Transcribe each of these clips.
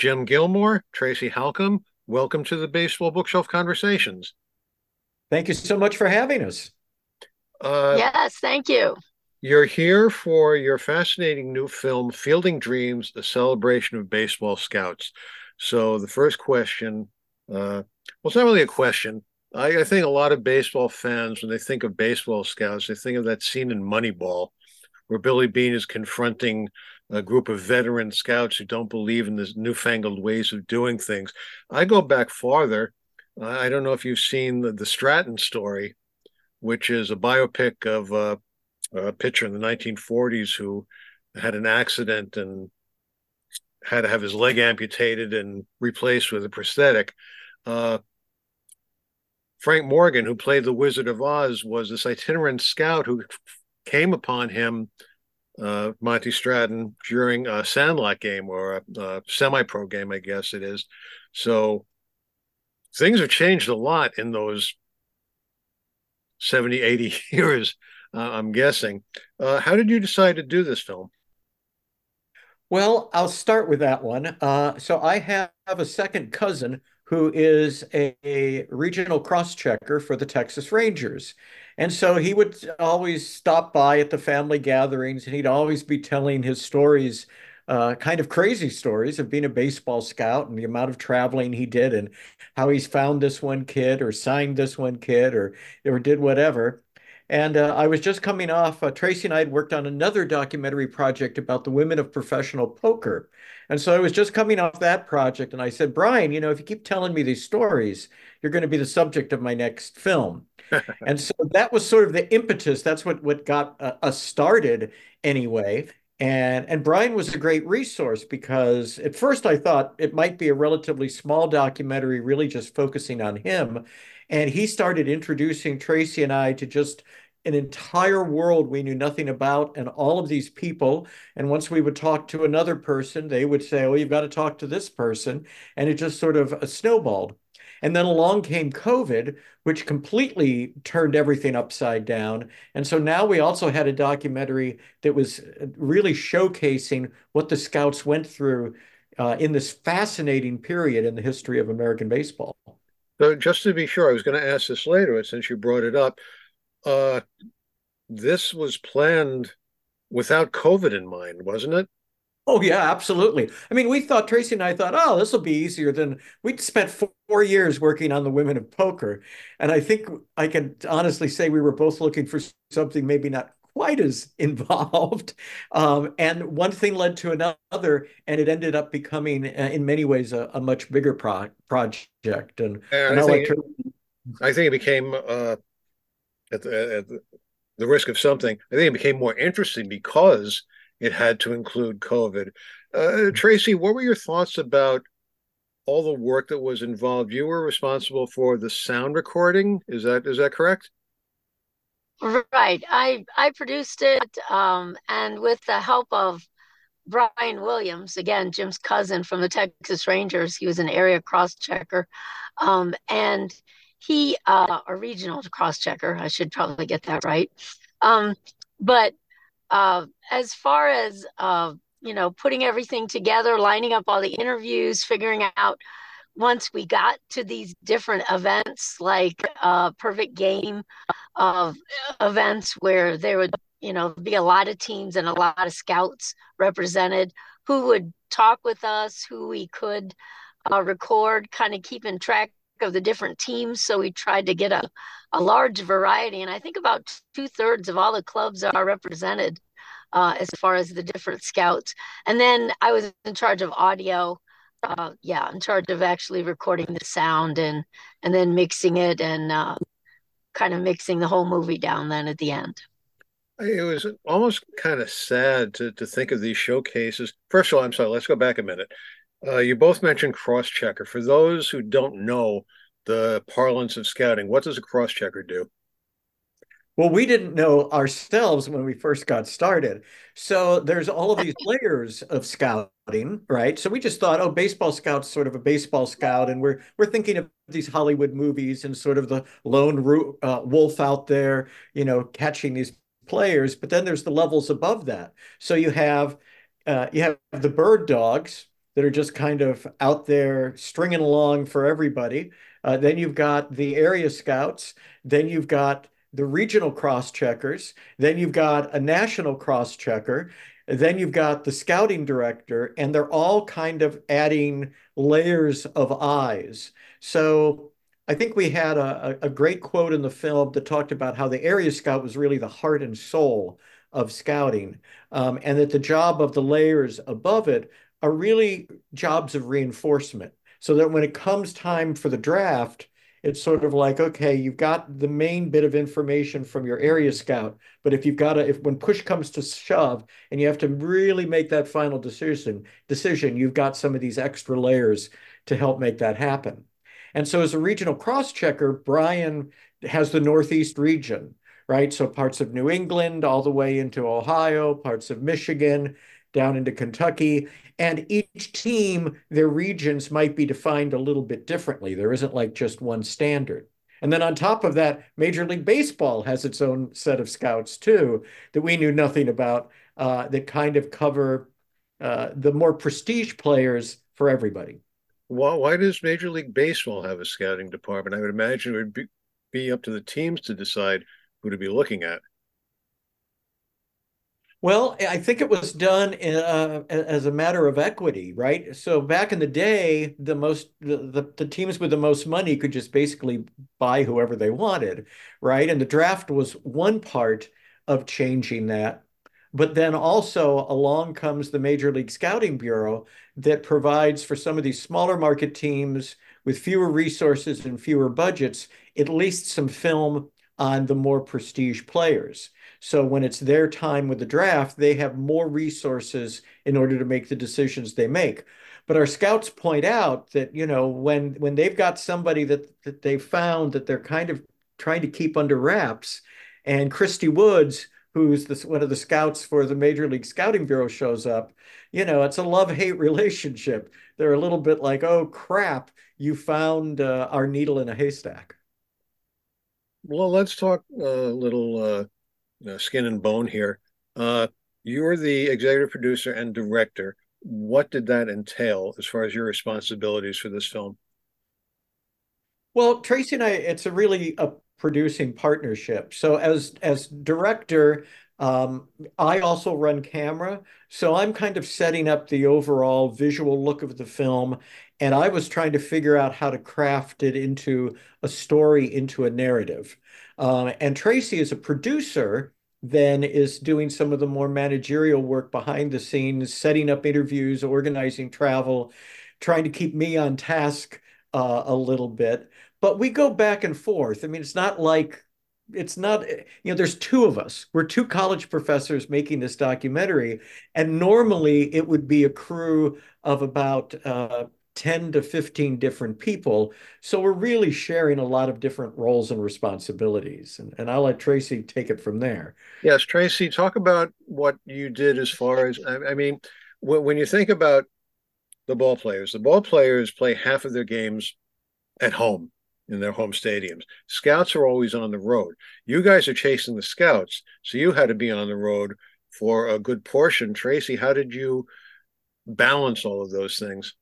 Jim Gilmore, Tracy Halcomb. Welcome to the Baseball Bookshelf Conversations. Thank you so much for having us. Uh, Yes, thank you. you're here for your fascinating new film, Fielding Dreams, a celebration of baseball scouts. So the first question, well, it's not really a question. I think a lot of baseball fans, when they think of baseball scouts, they think of that scene in Moneyball where Billy Beane is confronting a group of veteran scouts who don't believe in this newfangled ways of doing things. I go back farther. I don't know if you've seen the Stratton story, which is a biopic of a pitcher in the 1940s who had an accident and had to have his leg amputated and replaced with a prosthetic. Uh, Frank Morgan, who played the Wizard of Oz, was this itinerant scout who came upon him, Monty Stratton, during a Sandlot game or a semi-pro game, I guess it is. So things have changed a lot in those 70, 80 years, I'm guessing. How did you decide to do this film? Well, I'll start with that one. So I have a second cousin who is a regional cross-checker for the Texas Rangers. And so he would always stop by at the family gatherings and he'd always be telling his stories, kind of crazy stories of being a baseball scout and the amount of traveling he did and how he's found this one kid or signed this one kid or did whatever. And I was just coming off, Tracy and I had worked on another documentary project about the women of professional poker. And so I was just coming off that project. And I said, Brian, if you keep telling me these stories, you're going to be the subject of my next film. And so that was sort of the impetus. That's what got us started anyway. And Brian was a great resource because at first I thought it might be a relatively small documentary, really just focusing on him. And he started introducing Tracy and I to just an entire world we knew nothing about and all of these people. And once we would talk to another person, they would say, "Oh, you've got to talk to this person." And it just sort of snowballed. And then along came COVID, which completely turned everything upside down. And so now we also had a documentary that was really showcasing what the Scouts went through in this fascinating period in the history of American baseball. So just to be sure, I was going to ask this later, but since you brought it up, uh, this was planned without COVID in mind, wasn't it? Oh yeah, absolutely. I mean, we thought Tracy and I thought, oh, this will be easier than we'd spent 4 years working on the women of poker, and I think I can honestly say we were both looking for something maybe not quite as involved. And one thing led to another, and it ended up becoming, in many ways, a much bigger project. And And I I'll let think Tracy. I think it became at the risk of something. I think it became more interesting because it had to include COVID. Tracy, what were your thoughts about all the work that was involved? You were responsible for the sound recording. Is that correct? Right. I produced it, and with the help of Brian Williams, again, Jim's cousin from the Texas Rangers. He was an area cross checker, and he a regional cross checker. I should probably get that right. Um, but as far as putting everything together, lining up all the interviews, figuring out once we got to these different events like perfect game of events where there would be a lot of teams and a lot of scouts represented who would talk with us, who we could record, kind of keeping track of the different teams. So we tried to get a large variety, and I think about two-thirds of all the clubs are represented as far as the different scouts. And then I was in charge of audio, yeah, in charge of actually recording the sound and then mixing it and kind of mixing the whole movie down then at the end. It was almost kind of sad to think of these showcases. First of all, I'm sorry, let's go back a minute. You both mentioned cross-checker. For those who don't know the parlance of scouting, what does a cross-checker do? Well, we didn't know ourselves when we first got started. So there's all of these layers of scouting, right? So we just thought, oh, baseball scout's sort of a baseball scout, and we're thinking of these Hollywood movies and sort of the lone wolf out there, catching these players. But then there's the levels above that. So you have the bird dogs, that are just kind of out there stringing along for everybody. Then you've got the area scouts. Then you've got the regional cross checkers. Then you've got a national cross checker. Then you've got the scouting director, and they're all kind of adding layers of eyes. So I think we had a great quote in the film that talked about how the area scout was really the heart and soul of scouting, and that the job of the layers above it are really jobs of reinforcement. So that when it comes time for the draft, it's sort of like, okay, you've got the main bit of information from your area scout, but if when push comes to shove and you have to really make that final decision, you've got some of these extra layers to help make that happen. And so as a regional cross-checker, Brian has the Northeast region, right? So parts of New England all the way into Ohio, parts of Michigan, down into Kentucky. And each team, their regions might be defined a little bit differently. There isn't like just one standard. And then on top of that, Major League Baseball has its own set of scouts too that we knew nothing about, that kind of cover the more prestige players for everybody. Why does Major League Baseball have a scouting department? I would imagine it would be up to the teams to decide who to be looking at. Well, I think it was done as a matter of equity, right? So back in the day, the teams with the most money could just basically buy whoever they wanted, right? And the draft was one part of changing that. But then also along comes the Major League Scouting Bureau that provides for some of these smaller market teams with fewer resources and fewer budgets, at least some film on the more prestige players. So when it's their time with the draft, they have more resources in order to make the decisions they make. But our scouts point out that, when they've got somebody that they found that they're kind of trying to keep under wraps, and Christy Woods, who's one of the scouts for the Major League Scouting Bureau, shows up, it's a love-hate relationship. They're a little bit like, oh crap, you found our needle in a haystack. Well, let's talk a little skin and bone here. Uh, you're the executive producer and director. What did that entail as far as your responsibilities for this film? Well, Tracy and I, it's a really a producing partnership. So as director, I also run camera. So I'm kind of setting up the overall visual look of the film, and I was trying to figure out how to craft it into a story, into a narrative. And Tracy, as a producer, then is doing some of the more managerial work behind the scenes, setting up interviews, organizing travel, trying to keep me on task a little bit. But we go back and forth. I mean, it's not, there's two of us. We're two college professors making this documentary. And normally it would be a crew of about 10 to 15 different people. So we're really sharing a lot of different roles and responsibilities. And I'll let Tracy take it from there. Yes, Tracy, talk about what you did as far as, I mean, when you think about the ball players play half of their games at home in their home stadiums. Scouts are always on the road. You guys are chasing the scouts, so you had to be on the road for a good portion. Tracy, how did you balance all of those things?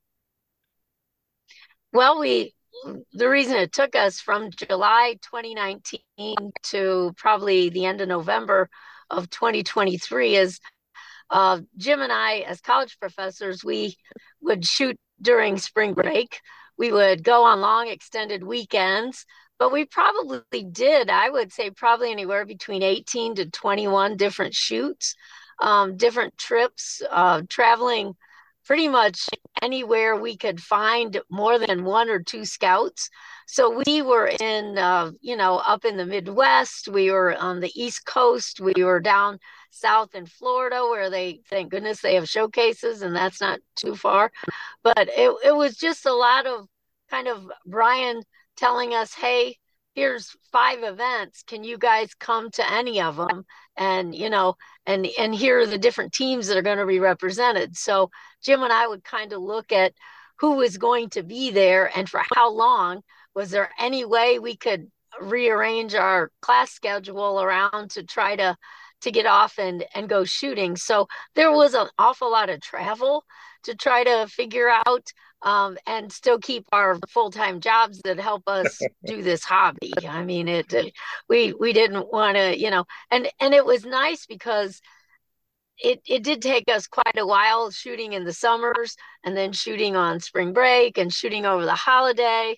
Well, the reason it took us from July 2019 to probably the end of November of 2023 is Jim and I, as college professors, we would shoot during spring break. We would go on long extended weekends, but we probably did, I would say, probably anywhere between 18 to 21 different shoots, different trips, traveling pretty much anywhere we could find more than one or two scouts. So we were up in the Midwest, we were on the East Coast, we were down south in Florida where thank goodness they have showcases and that's not too far. But it was just a lot of kind of Brian telling us, hey, here's 5 events. Can you guys come to any of them? And, and here are the different teams that are going to be represented. So Jim and I would kind of look at who was going to be there and for how long. Was there any way we could rearrange our class schedule around to try to get off and go shooting. So there was an awful lot of travel to try to figure out and still keep our full-time jobs that help us do this hobby. I mean, we didn't want to, and it was nice because it did take us quite a while shooting in the summers and then shooting on spring break and shooting over the holiday.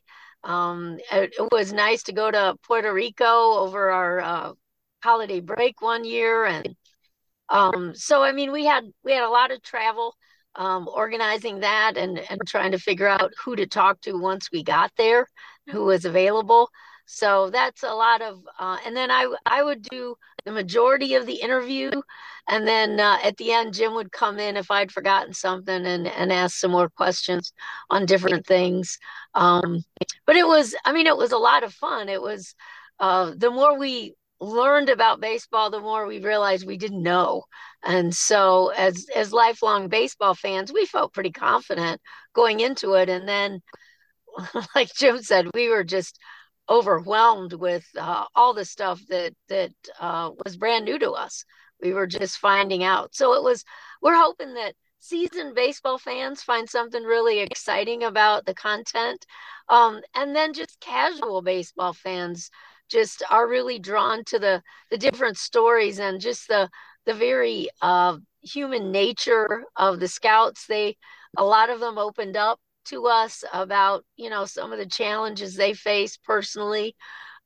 It was nice to go to Puerto Rico over our holiday break one year, and so I mean we had a lot of travel, organizing that and trying to figure out who to talk to once we got there, who was available. So that's a lot of, and then I would do the majority of the interview, and then at the end Jim would come in if I'd forgotten something and ask some more questions on different things. But I mean, it was a lot of fun. It was the more we learned about baseball, the more we realized we didn't know. And so as lifelong baseball fans, we felt pretty confident going into it. And then, like Jim said, we were just overwhelmed with all the stuff that was brand new to us. We were just finding out. So we're hoping that seasoned baseball fans find something really exciting about the content. And then just casual baseball fans just are really drawn to the different stories and just the very human nature of the scouts. A lot of them opened up to us about some of the challenges they face personally,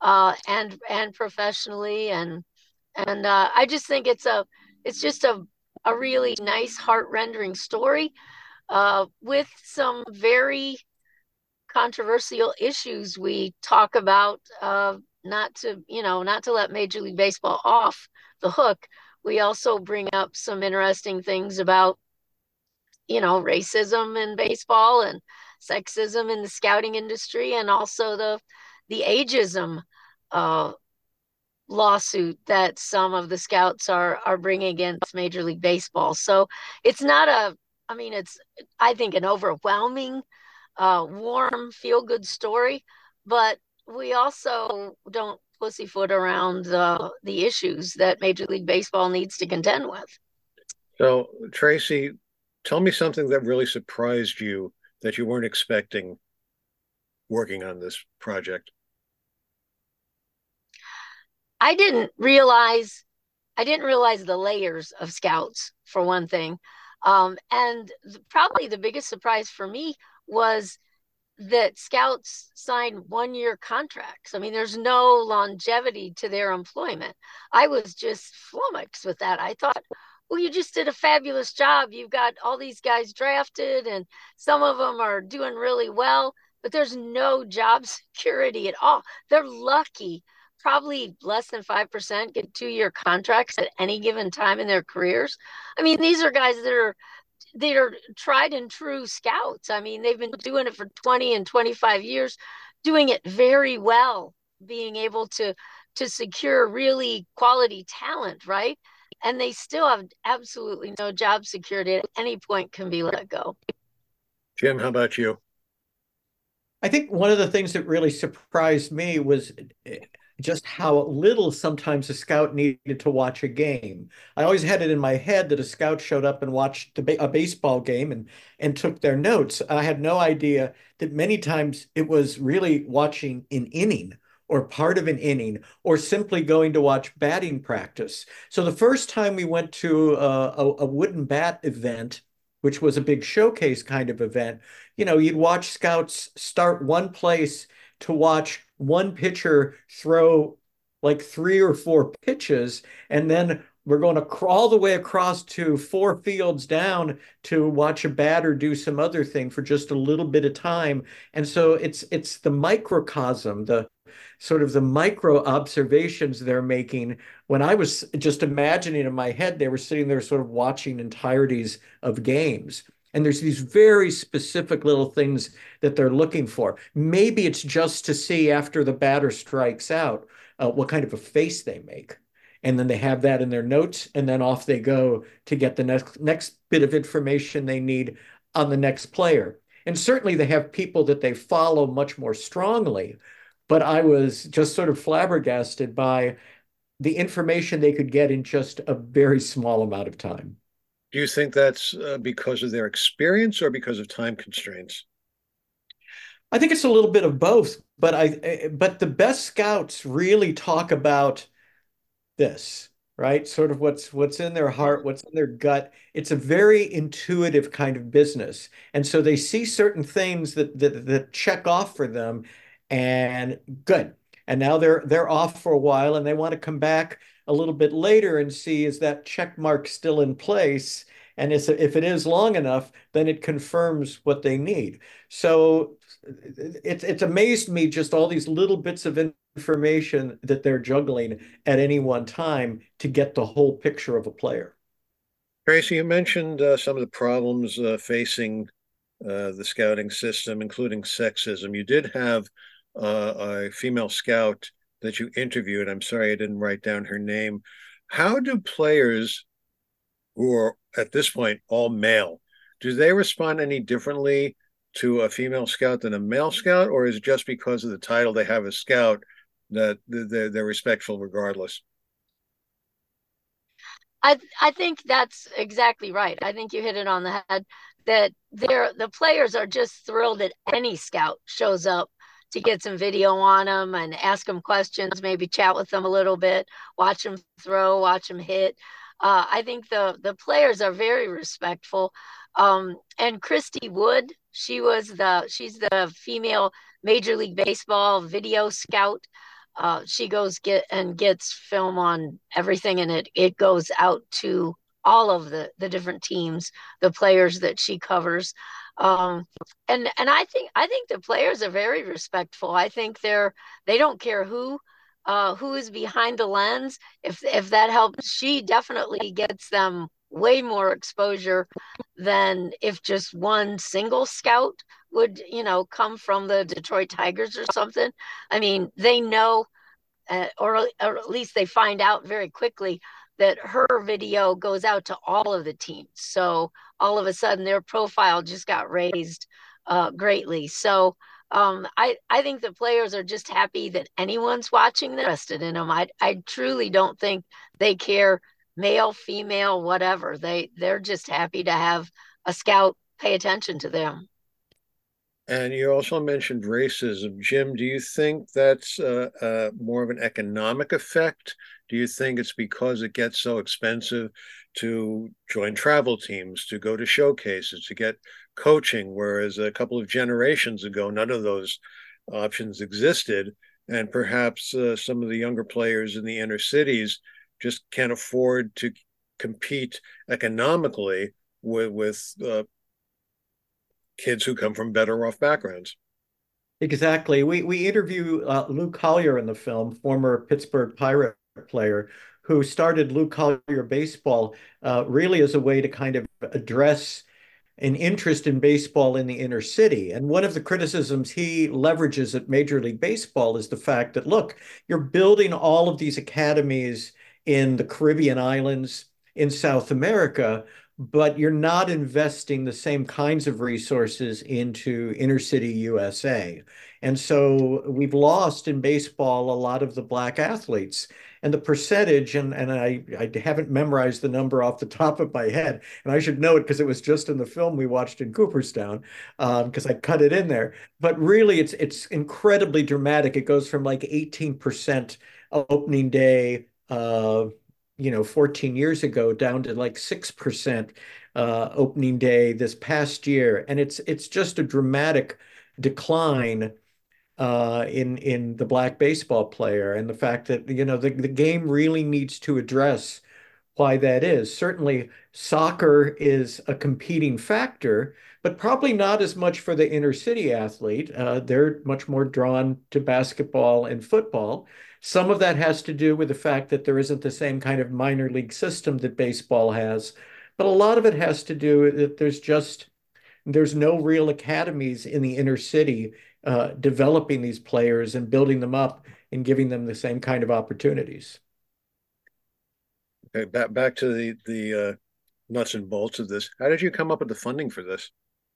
and professionally, and I just think it's just a really nice heart rendering story, with some very controversial issues we talk about, not to let Major League Baseball off the hook. We also bring up some interesting things about racism in baseball and sexism in the scouting industry, and also the ageism uh, lawsuit that some of the scouts are bringing against Major League Baseball. So it's not I mean, it's, I think, an overwhelming, warm, feel good story, but we also don't pussyfoot around the issues that Major League Baseball needs to contend with. So, Tracy, tell me something that really surprised you that you weren't expecting working on this project. I didn't realize I didn't realize the layers of scouts, for one thing. And probably the biggest surprise for me was that scouts sign 1 year contracts. I mean, there's no longevity to their employment. I was just flummoxed with that. I thought, well, you just did a fabulous job. You've got all these guys drafted, and some of them are doing really well, but there's no job security at all. They're lucky. Probably less than 5% get 2 year contracts at any given time in their careers. I mean, these are guys that are tried and true scouts. I mean, they've been doing it for 20 and 25 years, doing it very well, being able to secure really quality talent, right? And they still have absolutely no job security, at any point can be let go. Jim, how about you? I think one of the things that really surprised me was just how little sometimes a scout needed to watch a game. I always had it in my head that a scout showed up and watched a baseball game and took their notes. I had no idea that many times it was really watching an inning or part of an inning, or simply going to watch batting practice. So the first time we went to a wooden bat event, which was a big showcase kind of event, you'd watch scouts start one place to watch one pitcher throw like 3 or 4 pitches, and then we're going to crawl the way across to 4 fields down to watch a batter do some other thing for just a little bit of time. And so it's the microcosm, the sort of the micro observations they're making. When I was just imagining in my head, they were sitting there sort of watching entireties of games. And there's these very specific little things that they're looking for. Maybe it's just to see after the batter strikes out, what kind of a face they make. And then they have that in their notes, and then off they go to get the next bit of information they need on the next player. And certainly they have people that they follow much more strongly. But I was just sort of flabbergasted by the information they could get in just a very small amount of time. Do you think that's because of their experience or because of time constraints? I think it's a little bit of both, but the best scouts really talk about this, right? Sort of what's in their heart, what's in their gut. It's a very intuitive kind of business. And so they see certain things that check off for them and good. And now they're off for a while and they want to come back a little bit later and see is that check mark still in place? And if it is long enough, then it confirms what they need. So it's amazed me just all these little bits of information that they're juggling at any one time to get the whole picture of a player. Tracy, you mentioned some of the problems facing the scouting system, including sexism. You did have a female scout that you interviewed. I'm sorry I didn't write down her name. How do players who are at this point all male, do they respond any differently to a female scout than a male scout, or is it just because of the title they have a scout that they're respectful regardless? I think that's exactly right. I think you hit it on the head that the players are just thrilled that any scout shows up to get some video on them and ask them questions, maybe chat with them a little bit, watch them throw, watch them hit. I think the players are very respectful. And Christy Wood, she's the female Major League Baseball video scout. She goes gets film on everything, and it goes out to all of the different teams, the players that she covers. Um, and I think the players are very respectful. I think they don't care who is behind the lens. If that helps, she definitely gets them way more exposure than if just one single scout would, come from the Detroit Tigers or something. I mean, they know, or at least they find out very quickly that her video goes out to all of the teams. So all of a sudden, their profile just got raised greatly. So I think the players are just happy that anyone's watching them, interested in them. I truly don't think they care male, female, whatever. They're just happy to have a scout pay attention to them. And you also mentioned racism. Jim, do you think that's more of an economic effect? Do you think it's because it gets so expensive to join travel teams, to go to showcases, to get coaching, whereas a couple of generations ago, none of those options existed? And perhaps some of the younger players in the inner cities just can't afford to compete economically with kids who come from better off backgrounds. Exactly. We interview Lou Collier in the film, former Pittsburgh Pirate player, who started Lou Collier Baseball really as a way to kind of address an interest in baseball in the inner city. And one of the criticisms he leverages at Major League Baseball is the fact that, look, you're building all of these academies in the Caribbean islands, in South America, but you're not investing the same kinds of resources into inner city USA. And so we've lost in baseball a lot of the black athletes. And the percentage, and I haven't memorized the number off the top of my head, and I should know it because it was just in the film we watched in Cooperstown, because I cut it in there. But really, it's incredibly dramatic. It goes from like 18% opening day, 14 years ago, down to like 6% opening day this past year, and it's just a dramatic decline in the black baseball player, and the fact that the game really needs to address why that is. Certainly, soccer is a competing factor, but probably not as much for the inner city athlete. They're much more drawn to basketball and football. Some of that has to do with the fact that there isn't the same kind of minor league system that baseball has, but a lot of it has to do with that there's no real academies in the inner city developing these players and building them up and giving them the same kind of opportunities. Okay, back to the nuts and bolts of this. How did you come up with the funding for this?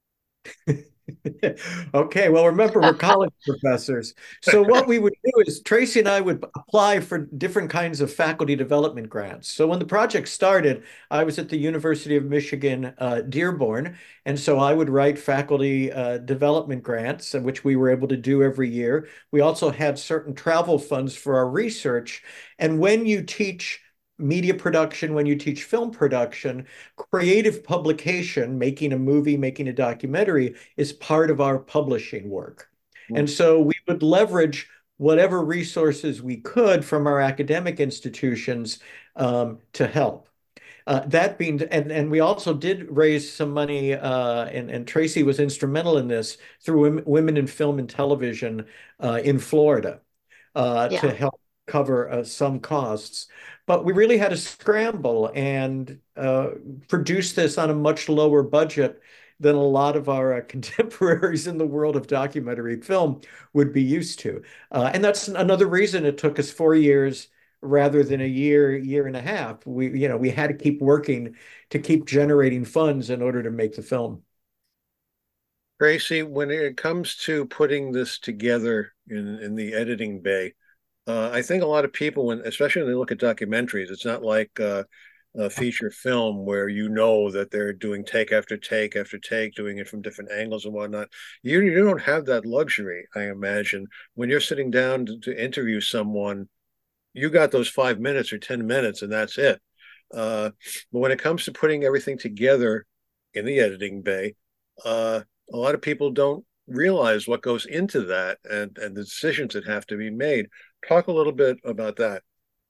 Okay, well, remember, we're college professors. So what we would do is Tracy and I would apply for different kinds of faculty development grants. So when the project started, I was at the University of Michigan, Dearborn, and so I would write faculty development grants, which we were able to do every year. We also had certain travel funds for our research. And when you teach media production, when you teach film production, creative publication, making a movie, making a documentary, is part of our publishing work. And so we would leverage whatever resources we could from our academic institutions to help. That being, and we also did raise some money, and Tracy was instrumental in this through Women in Film and Television in Florida to Yeah. help cover some costs. But we really had to scramble and produce this on a much lower budget than a lot of our contemporaries in the world of documentary film would be used to. And that's another reason it took us 4 years rather than a year, year and a half. We had to keep working to keep generating funds in order to make the film. Tracy, when it comes to putting this together in the editing bay, I think a lot of people, when especially when they look at documentaries, it's not like a feature film where you know that they're doing take after take after take, doing it from different angles and whatnot. You don't have that luxury, I imagine. When you're sitting down to interview someone, you got those 5 minutes or 10 minutes, and that's it. Uh, but when it comes to putting everything together in the editing bay, a lot of people don't realize what goes into that and the decisions that have to be made. Talk a little bit about that.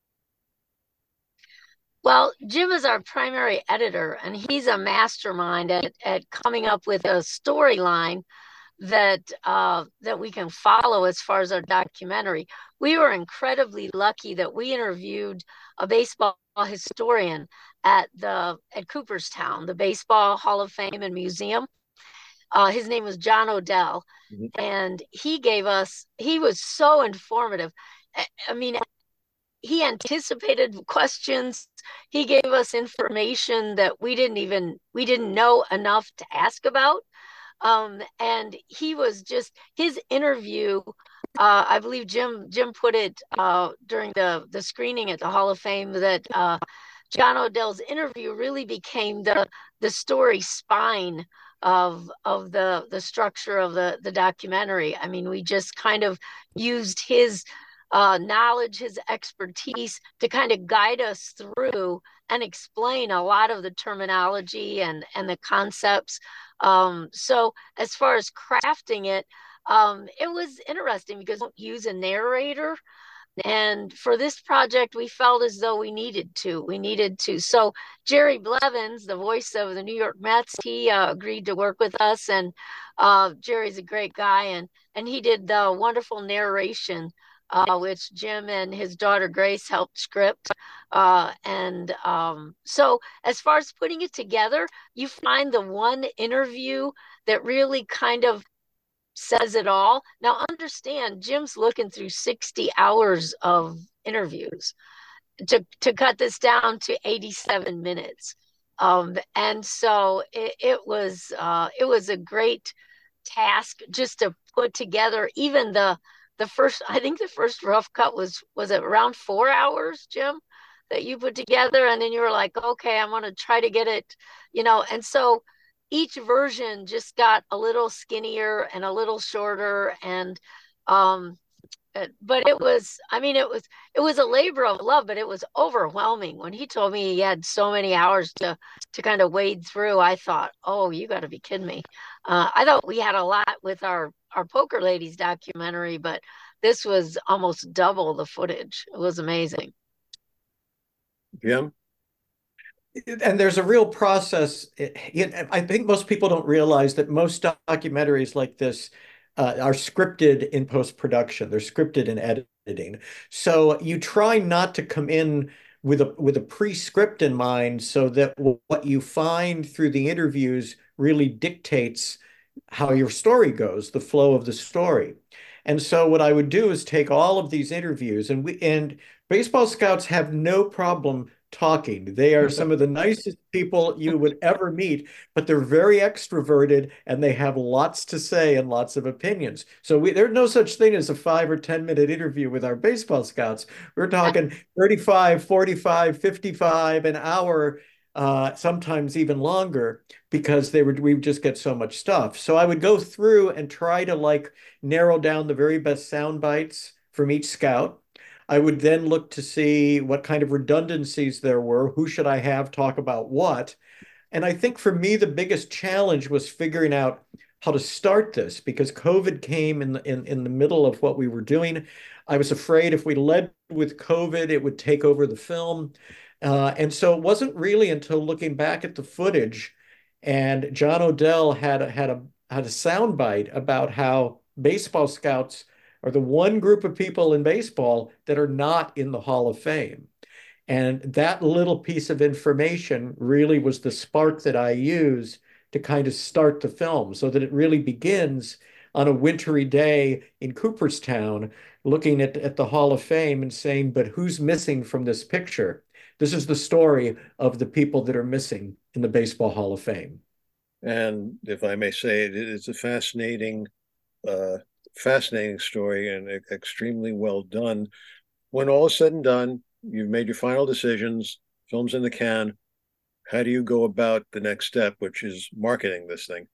Well, Jim is our primary editor, and he's a mastermind at coming up with a storyline that we can follow as far as our documentary. We were incredibly lucky that we interviewed a baseball historian at Cooperstown, the Baseball Hall of Fame and Museum. His name was John Odell, Mhm. and he was so informative. I mean, he anticipated questions. He gave us information that we didn't know enough to ask about. And he was just his interview. I believe Jim put it during the screening at the Hall of Fame that John Odell's interview really became the story spine of the structure of the documentary. I mean, we just kind of used his knowledge, his expertise to kind of guide us through and explain a lot of the terminology and the concepts. So as far as crafting it, it was interesting because we don't use a narrator. And for this project, we felt as though we needed to. We needed to. So Jerry Blevins, the voice of the New York Mets, he agreed to work with us, and Jerry's a great guy, and he did the wonderful narration, which Jim and his daughter Grace helped script. And so, as far as putting it together, you find the one interview that really kind of says it all. Now, understand, Jim's looking through 60 hours of interviews to cut this down to 87 minutes. And so it was a great task just to put together even the first. I think the first rough cut was it around 4 hours, Jim, that you put together, and then you were like, okay, I'm going to try to get it, and so each version just got a little skinnier and a little shorter, and um but it was, I mean, it was a labor of love, but it was overwhelming. When he told me he had so many hours to kind of wade through, I thought, oh, you got to be kidding me. I thought we had a lot with our Poker Ladies documentary, but this was almost double the footage. It was amazing. Jim? And there's a real process. I think most people don't realize that most documentaries like this are scripted in post-production. They're scripted in editing. So you try not to come in with a pre-script in mind so that what you find through the interviews really dictates how your story goes, the flow of the story. And so what I would do is take all of these interviews, and baseball scouts have no problem talking. They are some of the nicest people you would ever meet, but they're very extroverted and they have lots to say and lots of opinions. So there's no such thing as a 5 or 10 minute interview with our baseball scouts. We're talking 35, 45, 55, an hour, sometimes even longer, because we would just get so much stuff. So I would go through and try to like narrow down the very best sound bites from each scout. I would then look to see what kind of redundancies there were. Who should I have talk about what? And I think for me, the biggest challenge was figuring out how to start this because COVID came in the middle of what we were doing. I was afraid if we led with COVID, it would take over the film. And so it wasn't really until looking back at the footage and John Odell had a soundbite about how baseball scouts are the one group of people in baseball that are not in the Hall of Fame. And that little piece of information really was the spark that I used to kind of start the film so that it really begins on a wintry day in Cooperstown, looking at the Hall of Fame and saying, but who's missing from this picture? This is the story of the people that are missing in the Baseball Hall of Fame. And if I may say, it is a uh, fascinating story and extremely well done. When all is said and done, you've made your final decisions, film's in the can. How do you go about the next step, which is marketing this thing?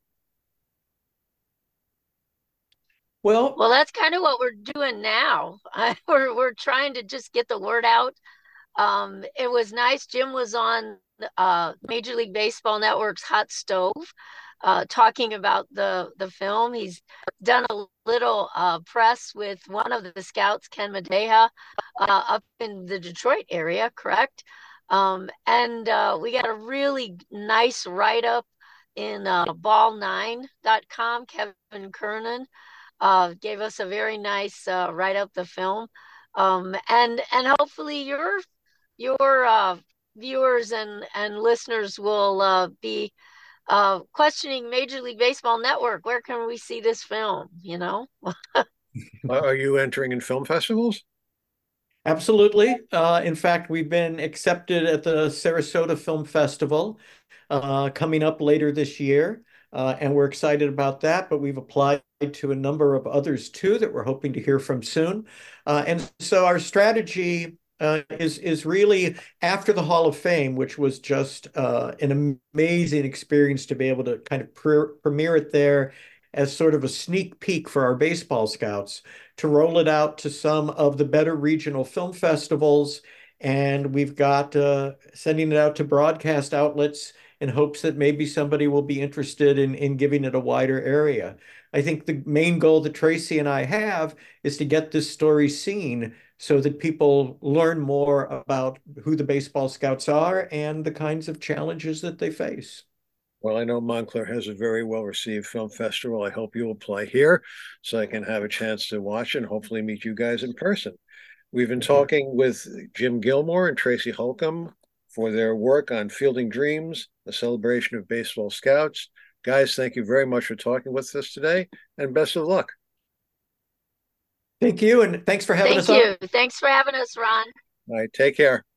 Well, Well, that's kind of what we're doing now. We're trying to just get the word out. It was nice. Jim was on Major League Baseball Network's Hot Stove, talking about the film. He's done a little press with one of the scouts, Ken Madeja, up in the Detroit area, correct? And we got a really nice write up in ball9.com. Kevin Kernan gave us a very nice write up the film. And hopefully your viewers and listeners will be questioning Major League Baseball Network. Where can we see this film? You know? Are you entering in film festivals? absolutely. In fact, we've been accepted at the Sarasota Film Festival coming up later this year, and we're excited about that. But we've applied to a number of others too that we're hoping to hear from soon. And so our strategy is really after the Hall of Fame, which was just an amazing experience to be able to kind of premiere it there as sort of a sneak peek for our baseball scouts to roll it out to some of the better regional film festivals. And we've got sending it out to broadcast outlets in hopes that maybe somebody will be interested in giving it a wider area. I think the main goal that Tracy and I have is to get this story seen so that people learn more about who the baseball scouts are and the kinds of challenges that they face. Well, I know Montclair has a very well received film festival. I hope you'll apply here so I can have a chance to watch it and hopefully meet you guys in person. We've been talking with Jim Gilmore and Tracy Holcomb for their work on Fielding Dreams, a celebration of baseball scouts. Guys, thank you very much for talking with us today and best of luck. Thank you, and thanks for having Thank us on. you. Thanks for having us, Ron. All right, take care.